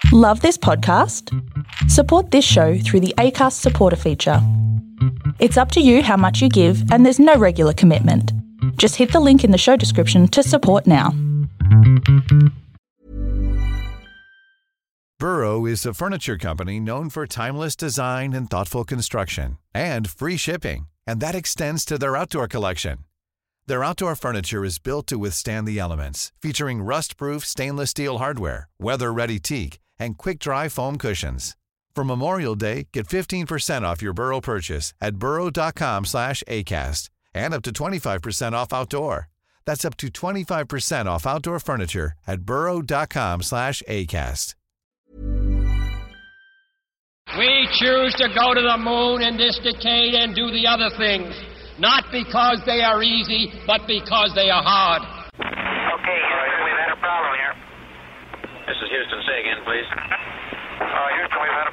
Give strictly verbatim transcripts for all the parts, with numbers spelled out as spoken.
Love this podcast? Support this show through the Acast supporter feature. It's up to you how much you give, and there's no regular commitment. Just hit the link in the show description to support now. Burrow is a furniture company known for timeless design and thoughtful construction, and free shipping, and that extends to their outdoor collection. Their outdoor furniture is built to withstand the elements, featuring rust-proof stainless steel hardware, weather-ready teak, and quick-dry foam cushions. For Memorial Day, get fifteen percent off your Burrow purchase at burrow.com slash ACAST and up to twenty-five percent off outdoor. That's up to twenty-five percent off outdoor furniture at burrow.com slash ACAST. We choose to go to the moon in this decade and do the other things, not because they are easy, but because they are hard. Okay, Houston, we've had a problem here. This is Houston. Say again, please. Uh, Houston, we've had a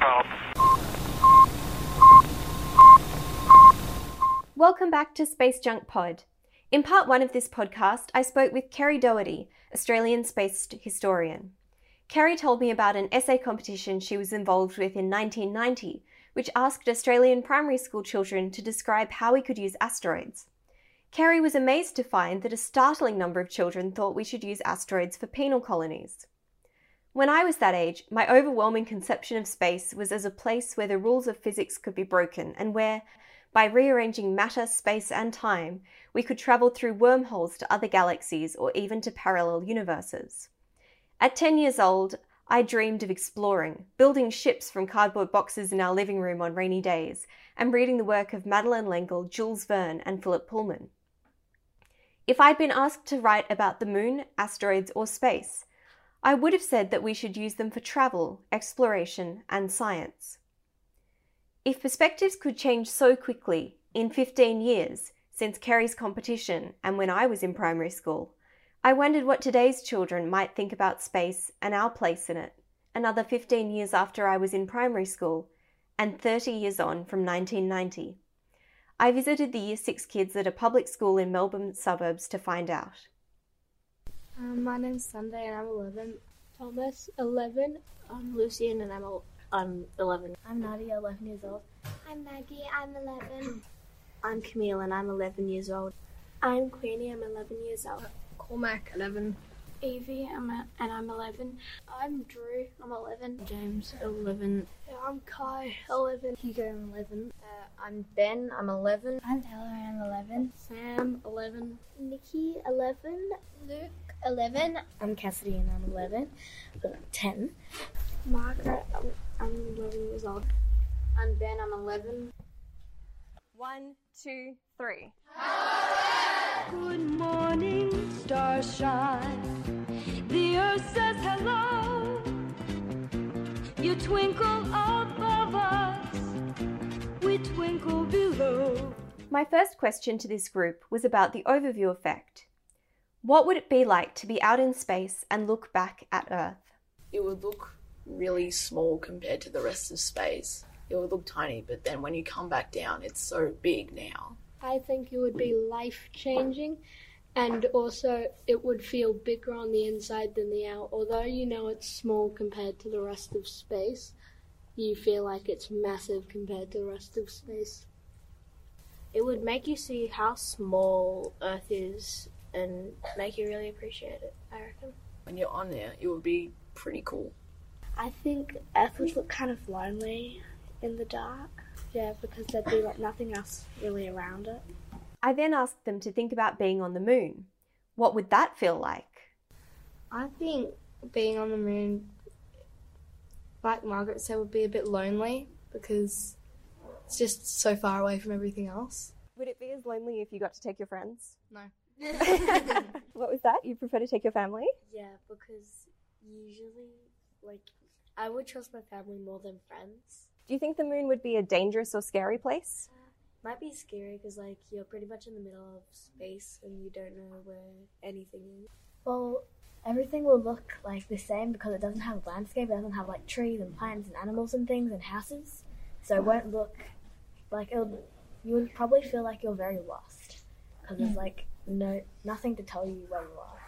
problem. Welcome back to Space Junk Pod. In part one of this podcast, I spoke with Kerry Doherty, Australian space historian. Kerry told me about an essay competition she was involved with in nineteen ninety, which asked Australian primary school children to describe how we could use asteroids. Kerry was amazed to find that a startling number of children thought we should use asteroids for penal colonies. When I was that age, my overwhelming conception of space was as a place where the rules of physics could be broken and where, by rearranging matter, space and time, we could travel through wormholes to other galaxies or even to parallel universes. At ten years old, I dreamed of exploring, building ships from cardboard boxes in our living room on rainy days, and reading the work of Madeleine L'Engle, Jules Verne, and Philip Pullman. If I'd been asked to write about the moon, asteroids, or space, I would have said that we should use them for travel, exploration, and science. If perspectives could change so quickly, in fifteen years, since Kerry's competition and when I was in primary school, I wondered what today's children might think about space and our place in it, another fifteen years after I was in primary school, and thirty years on from nineteen ninety. I visited the Year six kids at a public school in Melbourne suburbs to find out. Um, my name's Sunday and I'm eleven. Thomas, eleven. I'm Lucian and I'm, el- I'm eleven. I'm Nadia, eleven years old. I'm Maggie, I'm eleven. I'm Camille and I'm eleven years old. I'm Queenie, I'm eleven years old. Cormac, eleven. Evie, I'm a, and I'm eleven. I'm Drew, I'm eleven. James, eleven. Yeah, I'm Kai, eleven. Hugo, I'm eleven. Uh, I'm Ben, I'm eleven. I'm Ella, I'm eleven. Sam, eleven. Nikki, eleven. Luke, eleven. I'm Cassidy and I'm eleven. Uh, ten. Margaret, I'm, I'm eleven years old. I'm Ben, I'm eleven. One, two, three. Good morning, starshine. The earth says hello. You twinkle above us, we twinkle below. My first question to this group was about the overview effect. What would it be like to be out in space and look back at Earth? It would look really small compared to the rest of space. It would look tiny, but then when you come back down, it's so big now. I think it would be life-changing, and also it would feel bigger on the inside than the out. Although you know it's small compared to the rest of space, you feel like it's massive compared to the rest of space. It would make you see how small Earth is and make you really appreciate it, I reckon. When you're on there, it would be pretty cool. I think Earth would look kind of lonely in the dark. Yeah, because there'd be like nothing else really around it. I then asked them to think about being on the moon. What would that feel like? I think being on the moon, like Margaret said, would be a bit lonely because it's just so far away from everything else. Would it be as lonely if you got to take your friends? No. What was that? You prefer to take your family? Yeah, because usually, like, I would trust my family more than friends. Do you think the moon would be a dangerous or scary place? Uh, might be scary because, like, you're pretty much in the middle of space and you don't know where anything is. Well, everything will look like the same because it doesn't have a landscape. It doesn't have like trees and plants and animals and things and houses. So it won't look like it'll. You would probably feel like you're very lost because there's like no nothing to tell you where you are.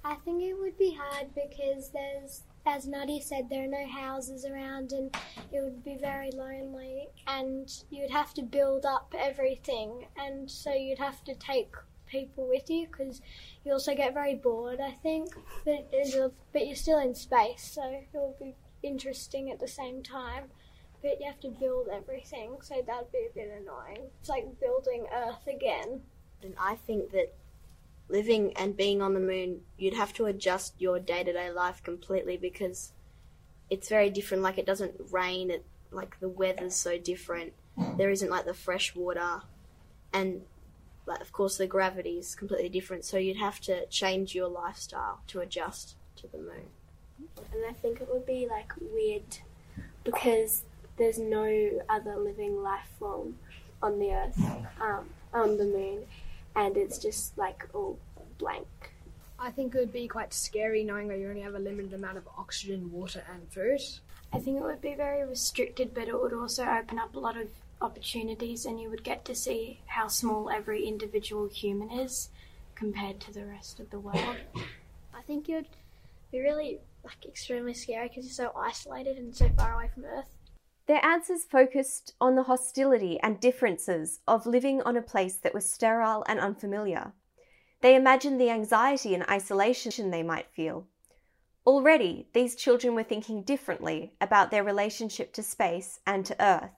I think it would be hard because there's, as Nutty said, there are no houses around and it would be very lonely and you'd have to build up everything and so you'd have to take people with you because you also get very bored, I think, but, but you're still in space, so it will be interesting at the same time, but you have to build everything, so that'd be a bit annoying. It's like building Earth again. And I think that living and being on the moon, you'd have to adjust your day-to-day life completely because it's very different. Like, it doesn't rain, it, like the weather's so different. There isn't like the fresh water, and like, of course the gravity is completely different, so you'd have to change your lifestyle to adjust to the moon. And I think it would be like weird because there's no other living life form on the Earth, um, on the moon, and it's just like all blank. I think it would be quite scary knowing that you only have a limited amount of oxygen, water and food. I think it would be very restricted, but it would also open up a lot of opportunities and you would get to see how small every individual human is compared to the rest of the world. I think it would be really like extremely scary because you're so isolated and so far away from Earth. Their answers focused on the hostility and differences of living on a place that was sterile and unfamiliar. They imagined the anxiety and isolation they might feel. Already, these children were thinking differently about their relationship to space and to Earth.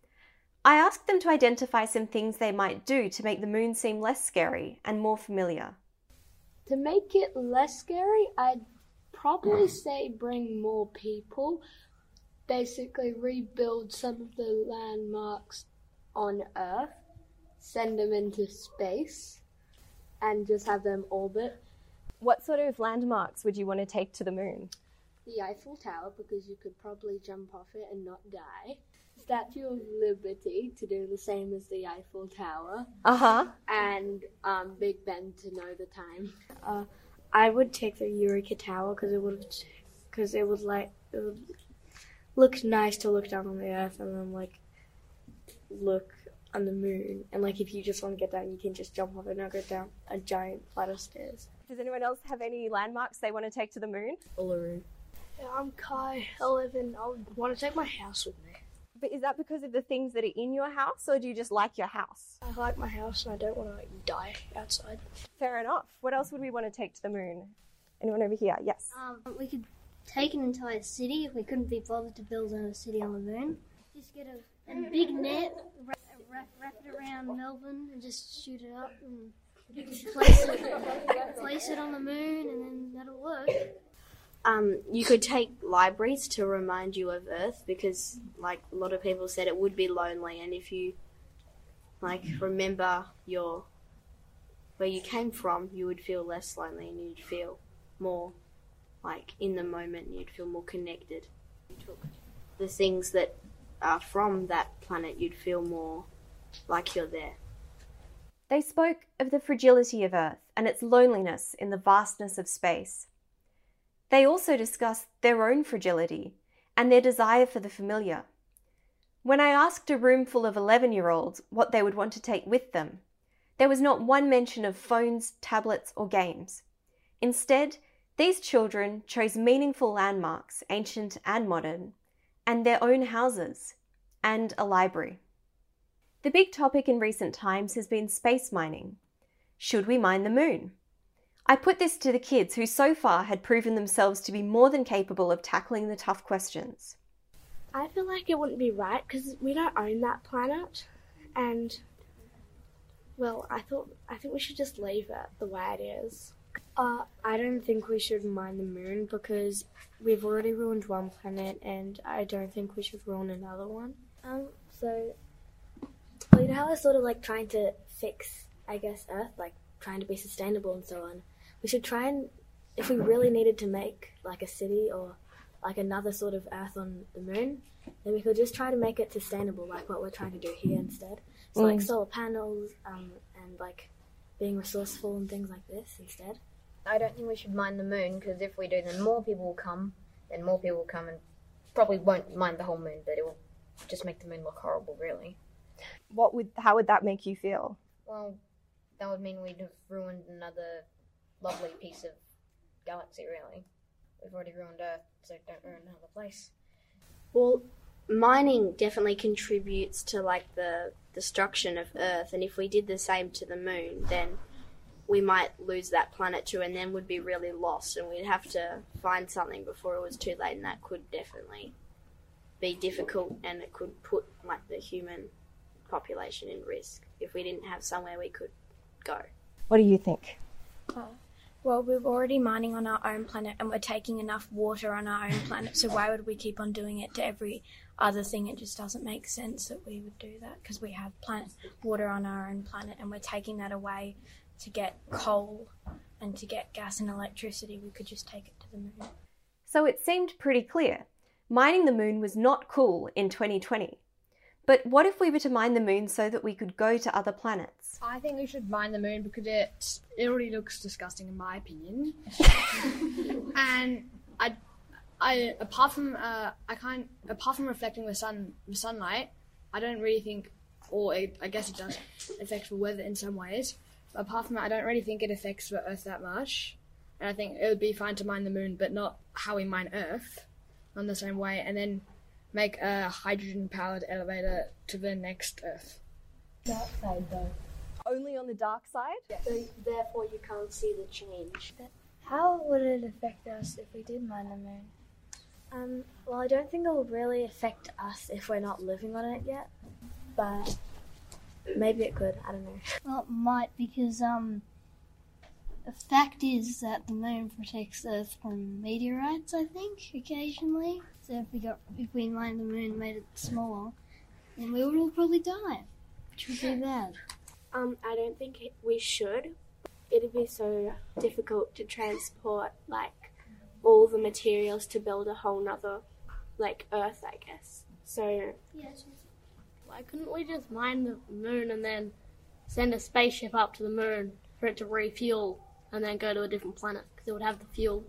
I asked them to identify some things they might do to make the moon seem less scary and more familiar. To make it less scary, I'd probably say bring more people. Basically rebuild some of the landmarks on Earth, send them into space, and just have them orbit. What sort of landmarks would you want to take to the moon? The Eiffel Tower, because you could probably jump off it and not die. Statue of Liberty, to do the same as the Eiffel Tower. Uh-huh. And um, Big Ben, to know the time. Uh, I would take the Eureka Tower because it would, because it would like it would look nice to look down on the Earth and then like look on the moon. And like if you just want to get down, you can just jump off it and not go down a giant flight of stairs. Does anyone else have any landmarks they want to take to the moon? Uluru. Yeah, I'm Kai, eleven. I would want to take my house with me. But is that because of the things that are in your house, or do you just like your house? I like my house and I don't want to like die outside. Fair enough. What else would we want to take to the moon? Anyone over here? Yes. Um, we could take an entire city if we couldn't be bothered to build a city on the moon. Just get a, a big net, wrap, wrap, wrap it around Melbourne and just shoot it up and place it, place it on the moon and then that'll work. Um, you could take libraries to remind you of Earth because, like, a lot of people said it would be lonely, and if you, like, remember your where you came from, you would feel less lonely and you'd feel more, like, in the moment, and you'd feel more connected. You took the things that are from that planet, you'd feel more like you're there. They spoke of the fragility of Earth and its loneliness in the vastness of space. They also discussed their own fragility and their desire for the familiar. When I asked a room full of eleven-year-olds what they would want to take with them, there was not one mention of phones, tablets, or games. Instead, these children chose meaningful landmarks, ancient and modern, and their own houses, and a library. The big topic in recent times has been space mining. Should we mine the moon? I put this to the kids who so far had proven themselves to be more than capable of tackling the tough questions. I feel like it wouldn't be right because we don't own that planet, and well, I thought I think we should just leave it the way it is. Uh, I don't think we should mine the moon because we've already ruined one planet, and I don't think we should ruin another one. Um, so, well, you know how we're sort of like trying to fix, I guess, Earth, like trying to be sustainable and so on. We should try and, if we really needed to make like a city or like another sort of Earth on the moon, then we could just try to make it sustainable, like what we're trying to do here instead. So mm. like solar panels um, and like being resourceful and things like this instead. I don't think we should mine the moon because if we do, then more people will come, then more people will come and probably won't mine the whole moon, but it will just make the moon look horrible, really. What would? How would that make you feel? Well, that would mean we'd have ruined another lovely piece of galaxy, really. We've already ruined Earth, so don't ruin another place. Well, mining definitely contributes to like the destruction of Earth, and if we did the same to the moon, then we might lose that planet too, and then would be really lost, and we'd have to find something before it was too late, and that could definitely be difficult, and it could put like the human population in risk if we didn't have somewhere we could go. What do you think? Uh, well, we're already mining on our own planet, and we're taking enough water on our own planet, so why would we keep on doing it to every other thing? It just doesn't make sense that we would do that, because we have planet water on our own planet, and we're taking that away to get coal and to get gas and electricity. We could just take it to the moon. So it seemed pretty clear. Mining the moon was not cool in twenty twenty. But what if we were to mine the moon so that we could go to other planets? I think we should mine the moon because it it already looks disgusting in my opinion. And I, I apart from uh, I can't apart from reflecting the sun the sunlight, I don't really think, or it, I guess it does affect the weather in some ways. But apart from that, I don't really think it affects the Earth that much. And I think it would be fine to mine the moon, but not how we mine Earth, on the same way, and then make a hydrogen-powered elevator to the next Earth. Dark side, though. Only on the dark side? Yes. So therefore you can't see the change. How would it affect us if we did mine the moon? Um, well, I don't think it will really affect us if we're not living on it yet, but maybe it could, I don't know. Well, it might, because um, the fact is that the moon protects Earth from meteorites, I think, occasionally. So if we got if we mined the moon and made it smaller, then we would all probably die, which would be bad. Um, I don't think it, we should. It'd be so difficult to transport, like, all the materials to build a whole nother, like, Earth, I guess. So, yes. Why couldn't we just mine the moon and then send a spaceship up to the moon for it to refuel and then go to a different planet? Because it would have the fuel.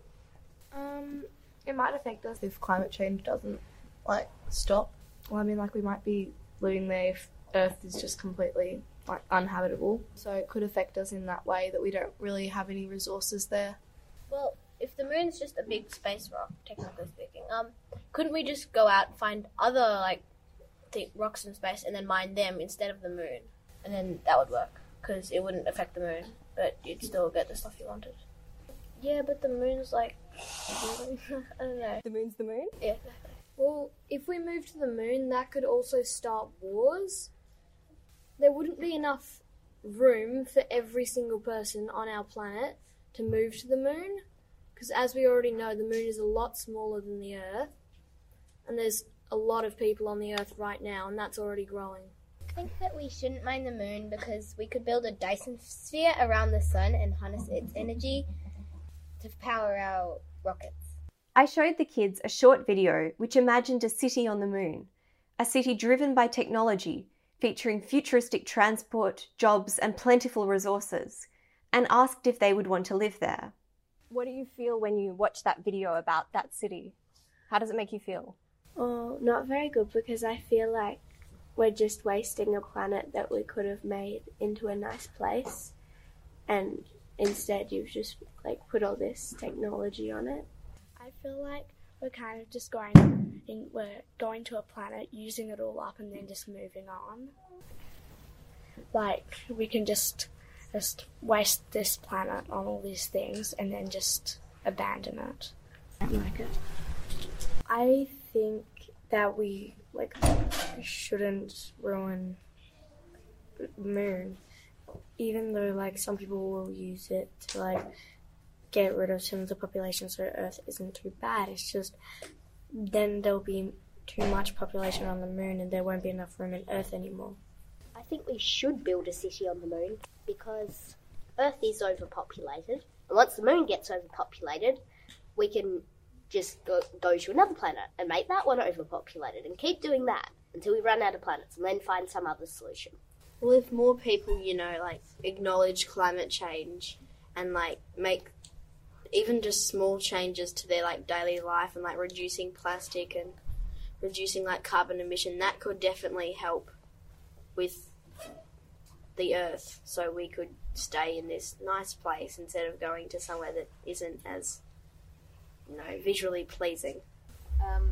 Um, it might affect us if climate change doesn't, like, stop. Well, I mean, like, we might be living there if Earth is just completely, like, uninhabitable. So it could affect us in that way that we don't really have any resources there. Well, if the moon's just a big space rock, technically speaking, um, couldn't we just go out and find other, like, th- rocks in space and then mine them instead of the moon? And then that would work, because it wouldn't affect the moon, but you'd still get the stuff you wanted. Yeah, but the moon's like, I don't know. The moon's the moon? Yeah. Well, if we move to the moon, that could also start wars. There wouldn't be enough room for every single person on our planet to move to the moon, because as we already know, the moon is a lot smaller than the Earth, and there's a lot of people on the Earth right now, and that's already growing. I think that we shouldn't mine the moon because we could build a Dyson sphere around the sun and harness its energy to power our rockets. I showed the kids a short video which imagined a city on the moon, a city driven by technology, featuring futuristic transport, jobs and plentiful resources, and asked if they would want to live there. What do you feel when you watch that video about that city? How does it make you feel? Oh, not very good, because I feel like we're just wasting a planet that we could have made into a nice place, and instead you've just like put all this technology on it. I feel like we're kind of just going, in, we're going to a planet, using it all up, and then just moving on. Like, we can just just waste this planet on all these things and then just abandon it. I don't like it. I think that we like shouldn't ruin the moon, even though like some people will use it to like get rid of some of the population so Earth isn't too bad. It's just then there'll be too much population on the moon and there won't be enough room in Earth anymore. I think we should build a city on the moon because Earth is overpopulated. And once the moon gets overpopulated, we can just go, go to another planet and make that one overpopulated and keep doing that until we run out of planets and then find some other solution. Well, if more people, you know, like acknowledge climate change and like make even just small changes to their like daily life and like reducing plastic and reducing like carbon emission, that could definitely help with the Earth so we could stay in this nice place instead of going to somewhere that isn't as, you know, visually pleasing. Um,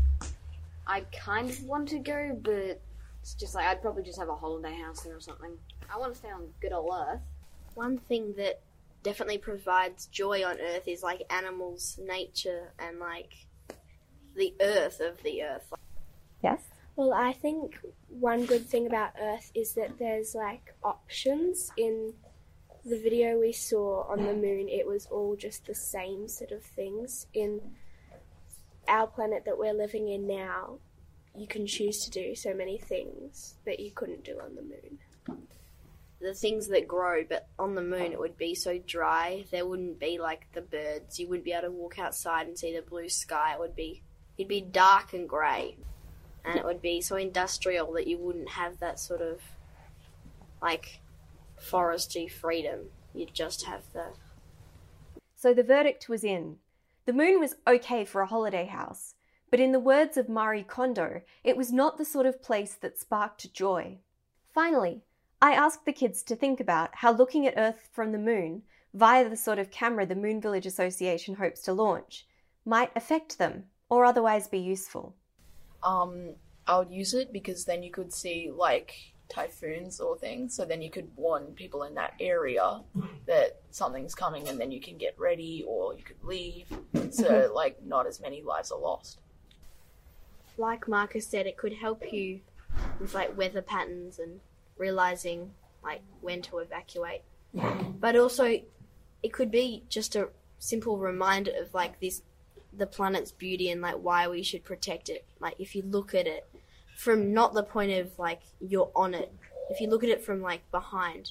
I kind of want to go, but it's just like I'd probably just have a holiday house there or something. I want to stay on good old Earth. One thing that definitely provides joy on Earth is like animals, nature, and like the earth of the Earth. Yes? Well, I think one good thing about Earth is that there's like options. In the video we saw on the moon, it was all just the same sort of things. In our planet that we're living in now, you can choose to do so many things that you couldn't do on the moon. The things that grow, but on the moon it would be so dry, there wouldn't be like the birds. You wouldn't be able to walk outside and see the blue sky. It would be, it'd be dark and grey. And it would be so industrial that you wouldn't have that sort of, like, foresty freedom. You'd just have the... So the verdict was in. The moon was okay for a holiday house, but in the words of Marie Kondo, it was not the sort of place that sparked joy. Finally, I asked the kids to think about how looking at Earth from the moon, via the sort of camera the Moon Village Association hopes to launch, might affect them or otherwise be useful. Um, I would use it because then you could see, like, typhoons or things, so then you could warn people in that area that something's coming and then you can get ready or you could leave, so, like, not as many lives are lost. Like Marcus said, it could help you with, like, weather patterns and realising, like, when to evacuate. But also, it could be just a simple reminder of, like, this the planet's beauty and like why we should protect it. Like if you look at it from not the point of like you're on it, if you look at it from like behind,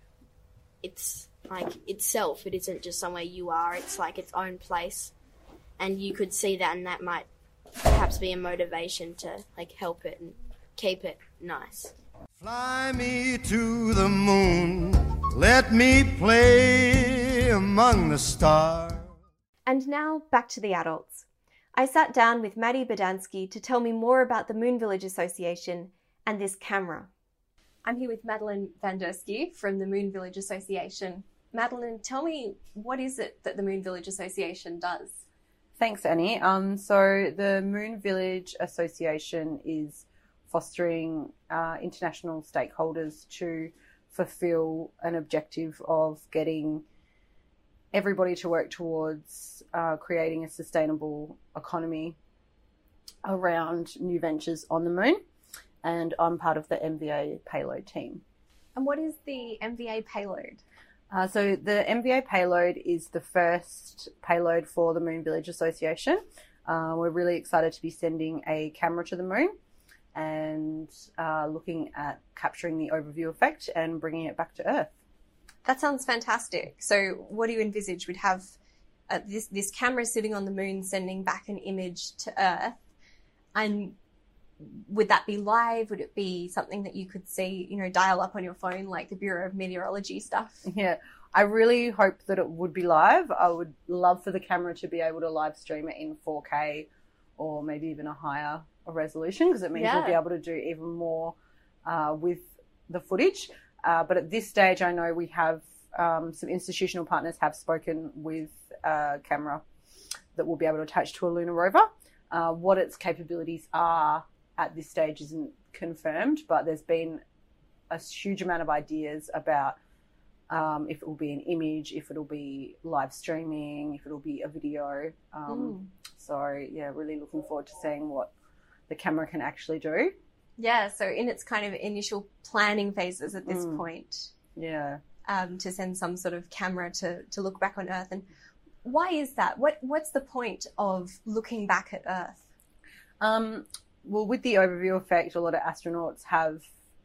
it's like itself. It isn't just somewhere you are. It's like its own place, and you could see that, and that might perhaps be a motivation to like help it and keep it nice. Fly me to the moon, let me play among the stars. And now, back to the adults. I sat down with Maddie Badansky to tell me more about the Moon Village Association and this camera. I'm here with Madeline Van Dersky from the Moon Village Association. Madeline, tell me, what is it that the Moon Village Association does? Thanks, Annie. Um, so the Moon Village Association is fostering uh, international stakeholders to fulfil an objective of getting everybody to work towards uh, creating a sustainable economy around new ventures on the moon. And I'm part of the M V A payload team. And what is the M V A payload? Uh, so the M V A payload is the first payload for the Moon Village Association. Uh, we're really excited to be sending a camera to the moon and uh, looking at capturing the overview effect and bringing it back to Earth. That sounds fantastic. So what do you envisage? We'd have uh, this, this camera sitting on the moon sending back an image to Earth. And would that be live? Would it be something that you could see, you know, dial up on your phone like the Bureau of Meteorology stuff? Yeah, I really hope that it would be live. I would love for the camera to be able to live stream it in four K or maybe even a higher resolution, because it means Yeah. we'll be able to do even more uh, with the footage. Uh, but at this stage, I know we have um, some institutional partners have spoken with a camera that will be able to attach to a lunar rover. Uh, what its capabilities are at this stage isn't confirmed, but there's been a huge amount of ideas about um, if it will be an image, if it'll be live streaming, if it'll be a video. Um, mm. So, yeah, really looking forward to seeing what the camera can actually do. Yeah, so in its kind of initial planning phases at this Mm. point. Yeah. Um, to send some sort of camera to, to look back on Earth. And why is that? What What's the point of looking back at Earth? Um, well, with the overview effect, a lot of astronauts have,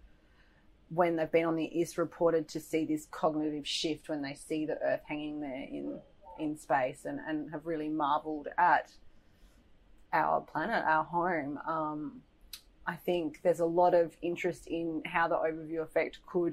when they've been on the I S S, reported to see this cognitive shift when they see the Earth hanging there in, in space, and, and have really marvelled at our planet, our home. Um, I think there's a lot of interest in how the overview effect could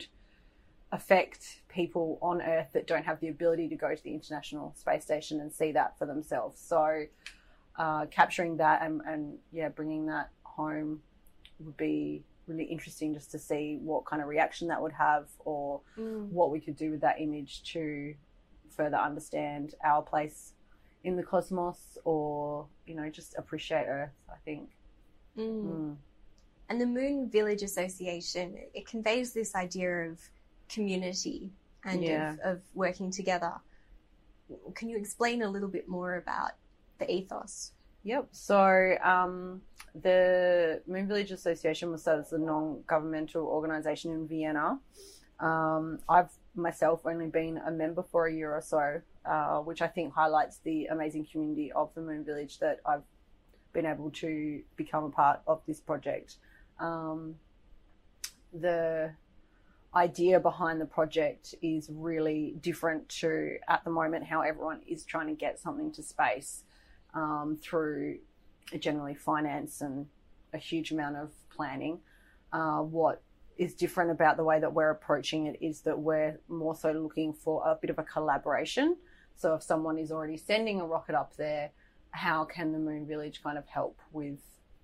affect people on Earth that don't have the ability to go to the International Space Station and see that for themselves. So uh, capturing that and, and, yeah, bringing that home would be really interesting just to see what kind of reaction that would have, or Mm. what we could do with that image to further understand our place in the cosmos, or, you know, just appreciate Earth, I think. Mm. Mm. And the Moon Village Association, it conveys this idea of community and Yeah. of, of working together. Can you explain a little bit more about the ethos? Yep. So um, the Moon Village Association was started as a non-governmental organisation in Vienna. Um, I've myself only been a member for a year or so, uh, which I think highlights the amazing community of the Moon Village that I've been able to become a part of this project. Um, the idea behind the project is really different to, at the moment, how everyone is trying to get something to space um, through generally finance and a huge amount of planning. Uh, what is different about the way that we're approaching it is that we're more so looking for a bit of a collaboration. So if someone is already sending a rocket up there, how can the Moon Village kind of help with,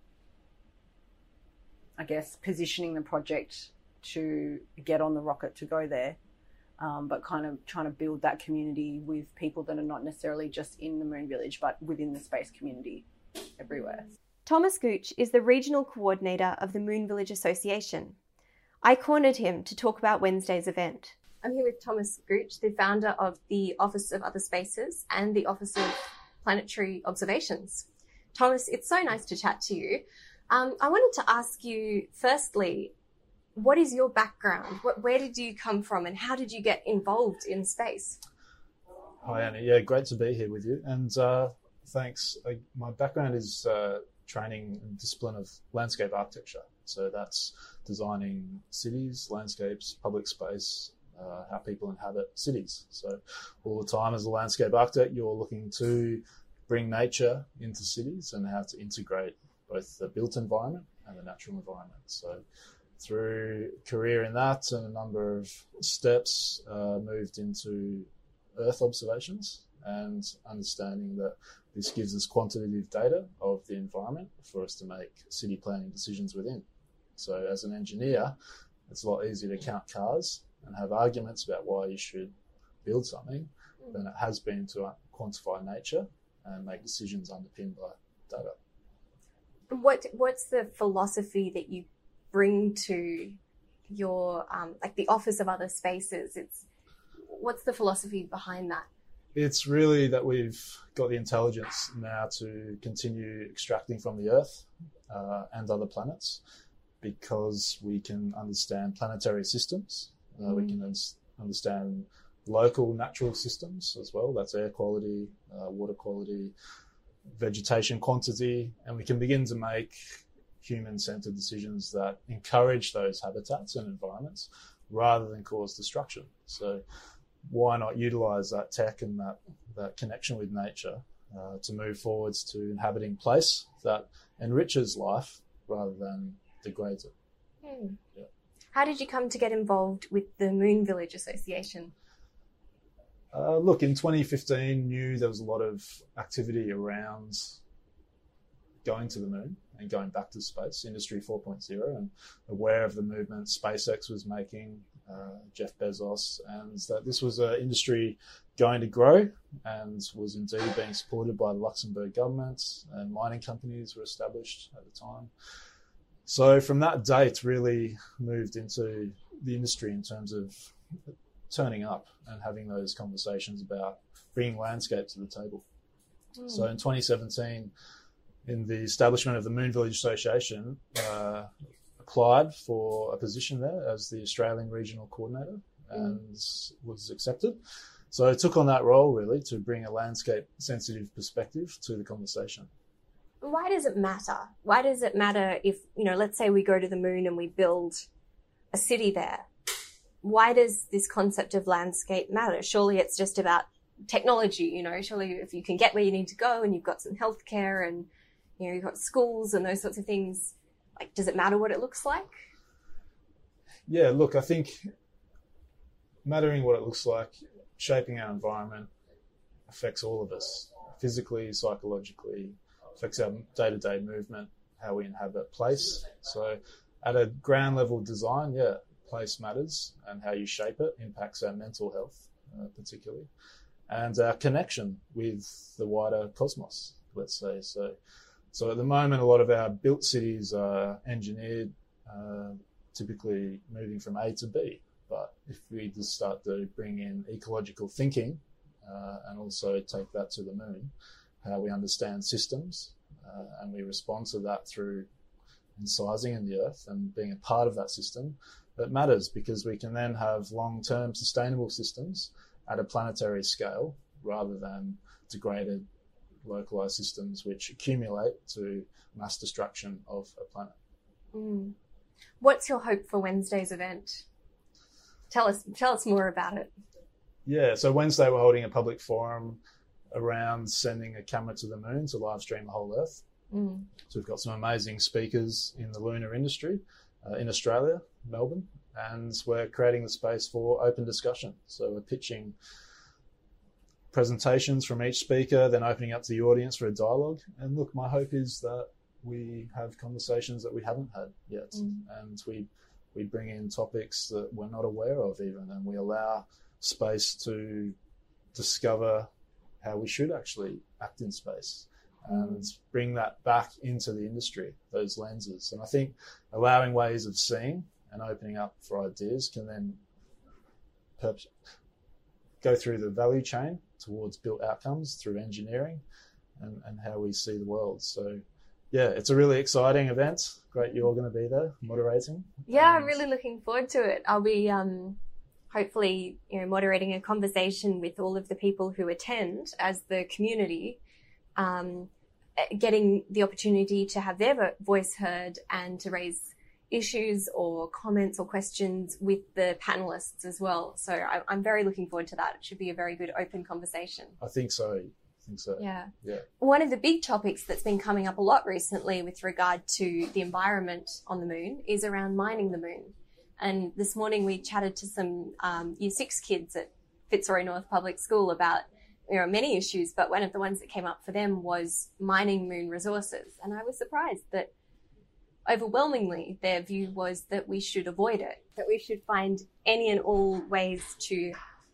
I guess, positioning the project to get on the rocket to go there, um, but kind of trying to build that community with people that are not necessarily just in the Moon Village, but within the space community everywhere. Thomas Gooch is the regional coordinator of the Moon Village Association. I cornered him to talk about Wednesday's event. I'm here with Thomas Gooch, the founder of the Office of Other Spaces and the Office of Planetary Observations. Thomas, it's so nice to chat to you. Um, I wanted to ask you, firstly, what is your background? What, where did you come from, and how did you get involved in space? Hi, Annie. Yeah, great to be here with you. And uh, thanks. I, my background is uh, training in the discipline of landscape architecture. So that's designing cities, landscapes, public space, uh, how people inhabit cities. So all the time as a landscape architect, you're looking to bring nature into cities and how to integrate both the built environment and the natural environment. So through career in that and a number of steps, uh, moved into Earth observations and understanding that this gives us quantitative data of the environment for us to make city planning decisions within. So as an engineer, it's a lot easier to count cars and have arguments about why you should build something than it has been to quantify nature and make decisions underpinned by data. What What's the philosophy that you bring to your, um, like the Office of Other Spaces? It's what's the philosophy behind that? It's really that we've got the intelligence now to continue extracting from the Earth uh, and other planets, because we can understand planetary systems. Uh, mm. We can un- understand local natural systems as well. That's air quality, uh, water quality, vegetation quantity, and we can begin to make human-centered decisions that encourage those habitats and environments rather than cause destruction. So why not utilize that tech and that, that connection with nature uh, to move forwards to inhabiting place that enriches life rather than degrades it. Hmm. Yeah. How did you come to get involved with the Moon Village Association? Uh, look, in twenty fifteen, knew there was a lot of activity around going to the moon and going back to space, Industry four point oh, and aware of the movement SpaceX was making, uh, Jeff Bezos, and that this was an industry going to grow and was indeed being supported by the Luxembourg government, and mining companies were established at the time. So from that date, really moved into the industry in terms of turning up and having those conversations about bringing landscape to the table. Mm. So in twenty seventeen, in the establishment of the Moon Village Association, uh, applied for a position there as the Australian Regional Coordinator and mm. was accepted. So I took on that role really to bring a landscape sensitive perspective to the conversation. Why does it matter? Why does it matter if, you know, let's say we go to the moon and we build a city there? Why does this concept of landscape matter? Surely it's just about technology, you know, surely if you can get where you need to go and you've got some healthcare and, you know, you've got schools and those sorts of things, like, does it matter what it looks like? Yeah, look, I think mattering what it looks like, shaping our environment affects all of us, physically, psychologically, affects our day-to-day movement, how we inhabit place. So at a ground level design, yeah, place matters, and how you shape it impacts our mental health, uh, particularly, and our connection with the wider cosmos, let's say. So, so at the moment, a lot of our built cities are engineered, uh, typically moving from A to B. But if we just start to bring in ecological thinking uh, and also take that to the moon, how we understand systems uh, and we respond to that through incising in the earth and being a part of that system, that matters, because we can then have long-term sustainable systems at a planetary scale rather than degraded, localized systems which accumulate to mass destruction of a planet. Mm. What's your hope for Wednesday's event? Tell us, tell us more about it. Yeah, so Wednesday we're holding a public forum around sending a camera to the moon to live stream the whole Earth. Mm. So we've got some amazing speakers in the lunar industry uh, in Australia, Melbourne, and we're creating the space for open discussion. So we're pitching presentations from each speaker, then opening up to the audience for a dialogue. And look, my hope is that we have conversations that we haven't had yet, mm. and we we bring in topics that we're not aware of even, and we allow space to discover how we should actually act in space and mm. bring that back into the industry, those lenses. And I think allowing ways of seeing and opening up for ideas can then perhaps go through the value chain towards built outcomes through engineering and, and how we see the world. So yeah, it's a really exciting event. Great you're going to be there moderating. Yeah, I'm really looking forward to it. I'll be um, hopefully, you know, moderating a conversation with all of the people who attend as the community, um, getting the opportunity to have their voice heard and to raise issues or comments or questions with the panelists as well. So I, I'm very looking forward to that. It should be a very good open conversation. I think so. I think so. Yeah. Yeah. One of the big topics that's been coming up a lot recently with regard to the environment on the moon is around mining the moon. And this morning we chatted to some um, year six kids at Fitzroy North Public School about, you know, many issues, but one of the ones that came up for them was mining moon resources. And I was surprised that overwhelmingly their view was that we should avoid it, that we should find any and all ways to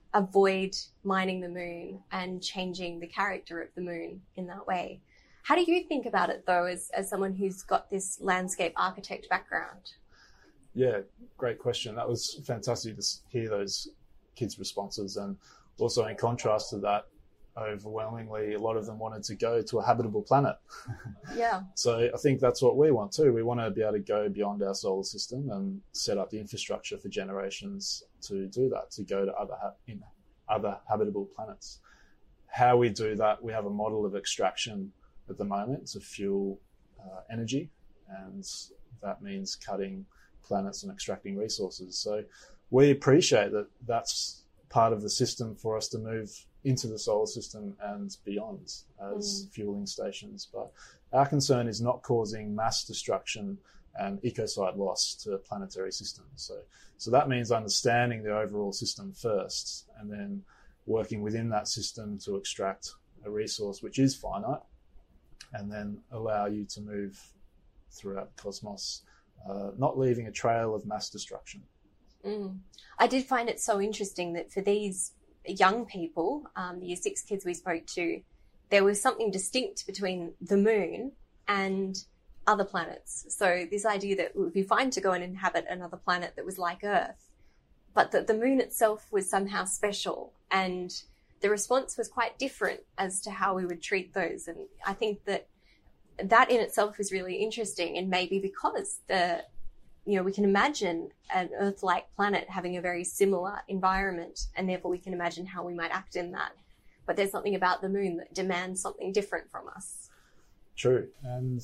avoid mining the moon and changing the character of the moon in that way. How do you think about it, though, as, as someone who's got this landscape architect background? Yeah, great question. That was fantastic to hear those kids' responses. And also in contrast to that, overwhelmingly, a lot of them wanted to go to a habitable planet. Yeah. So I think that's what we want too. We want to be able to go beyond our solar system and set up the infrastructure for generations to do that, to go to other ha- in other habitable planets. How we do that, we have a model of extraction at the moment to fuel uh, energy, and that means cutting planets and extracting resources. So we appreciate that that's part of the system for us to move into the solar system and beyond as mm. fueling stations. But our concern is not causing mass destruction and ecocide loss to planetary systems. So, so that means understanding the overall system first and then working within that system to extract a resource which is finite and then allow you to move throughout the cosmos, uh, not leaving a trail of mass destruction. Mm. I did find it so interesting that for these young people, um, the year six kids we spoke to, there was something distinct between the moon and other planets. So this idea that it would be fine to go and inhabit another planet that was like Earth, but that the moon itself was somehow special, and the response was quite different as to how we would treat those. And I think that that in itself is really interesting, and maybe because the you know, we can imagine an Earth-like planet having a very similar environment, and therefore we can imagine how we might act in that. But there's something about the moon that demands something different from us. True. And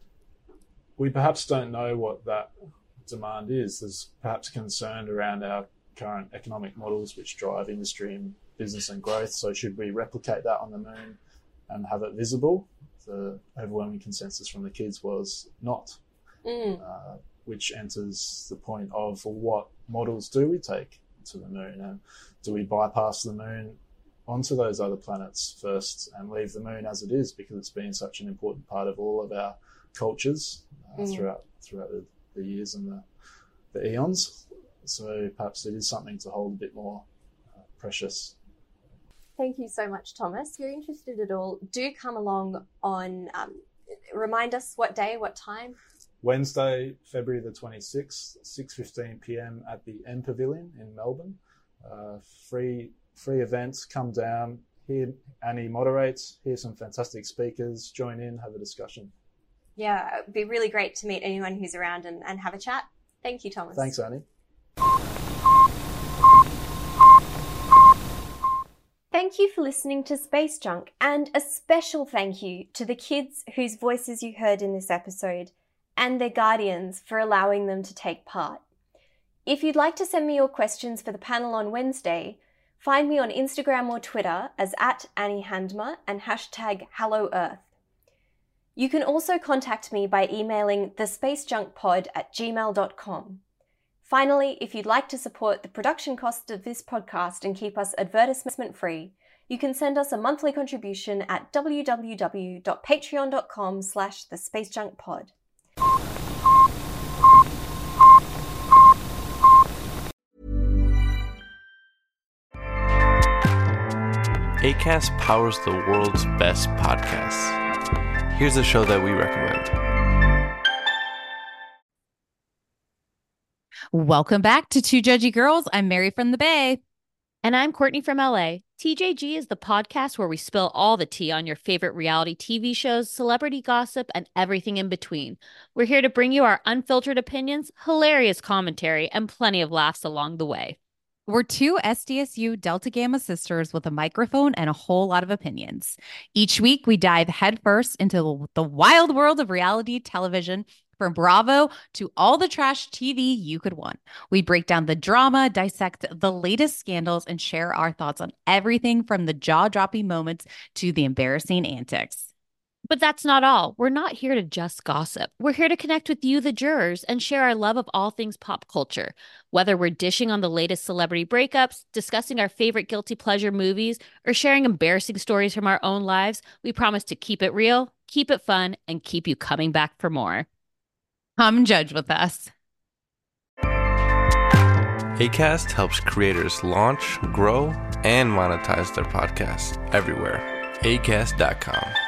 we perhaps don't know what that demand is. There's perhaps concern around our current economic models which drive industry and business and growth. So should we replicate that on the moon and have it visible? The overwhelming consensus from the kids was not. Mm. Uh, which enters the point of, well, what models do we take to the moon? And do we bypass the moon onto those other planets first and leave the moon as it is, because it's been such an important part of all of our cultures uh, mm. throughout throughout the, the years and the, the eons. So perhaps it is something to hold a bit more uh, precious. Thank you so much, Thomas. If you're interested at all, do come along on, um, remind us what day, what time? Wednesday, February the twenty-sixth, six fifteen p.m. at the M Pavilion in Melbourne. Uh, free free events, come down, hear Annie moderates, hear some fantastic speakers, join in, have a discussion. Yeah, it'd be really great to meet anyone who's around and, and have a chat. Thank you, Thomas. Thanks, Annie. Thank you for listening to Space Junk, and a special thank you to the kids whose voices you heard in this episode and their guardians for allowing them to take part. If you'd like to send me your questions for the panel on Wednesday, find me on Instagram or Twitter as at Annie Handmer and hashtag Hello Earth. You can also contact me by emailing thespacejunkpod at gmail dot com. Finally, if you'd like to support the production costs of this podcast and keep us advertisement-free, you can send us a monthly contribution at www.patreon.com slash thespacejunkpod. Acast powers the world's best podcasts. Here's a show that we recommend. Welcome back to Two Judgy Girls. I'm Mary from the Bay. And I'm Courtney from L A. T J G is the podcast where we spill all the tea on your favorite reality T V shows, celebrity gossip, and everything in between. We're here to bring you our unfiltered opinions, hilarious commentary, and plenty of laughs along the way. We're two S D S U Delta Gamma sisters with a microphone and a whole lot of opinions. Each week, we dive headfirst into the wild world of reality television, from Bravo to all the trash T V you could want. We break down the drama, dissect the latest scandals, and share our thoughts on everything from the jaw-dropping moments to the embarrassing antics. But that's not all. We're not here to just gossip. We're here to connect with you, the jurors, and share our love of all things pop culture. Whether we're dishing on the latest celebrity breakups, discussing our favorite guilty pleasure movies, or sharing embarrassing stories from our own lives, we promise to keep it real, keep it fun, and keep you coming back for more. Come judge with us. Acast helps creators launch, grow, and monetize their podcasts everywhere. acast dot com.